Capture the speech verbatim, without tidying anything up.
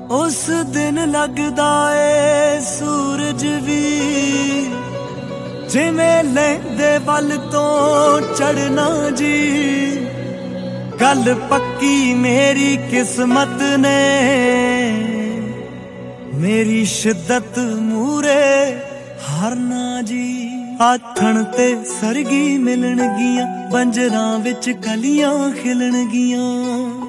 उस दिन लगदा ए सूरज भी जिवें लैंदे वल तो चढ़ना जी। गल पक्की मेरी किस्मत ने मेरी शिद्दत मूरे हारना जी। आथण ते सरगी मिलणगियां बंजरां विच कलियां खिलणगियां।